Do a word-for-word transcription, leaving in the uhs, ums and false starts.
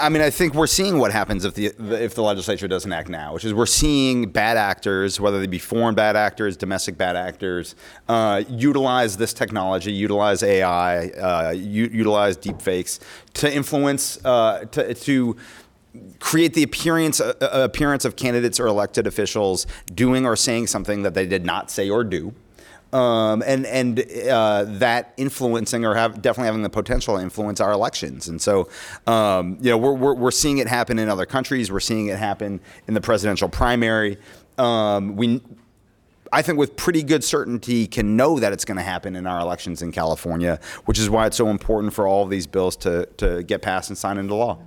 I mean, I think we're seeing what happens if the if the legislature doesn't act now, which is we're seeing bad actors, whether they be foreign bad actors, domestic bad actors, uh, utilize this technology, utilize A I, uh, u- utilize deepfakes to influence, uh, to, to create the appearance uh, appearance of candidates or elected officials doing or saying something that they did not say or do. Um, and and uh, that influencing or have definitely having the potential to influence our elections. And so, um, you know, we're, we're we're seeing it happen in other countries. We're seeing it happen in the presidential primary. Um, we, I think, with pretty good certainty, can know that it's going to happen in our elections in California, which is why it's so important for all of these bills to to get passed and signed into law.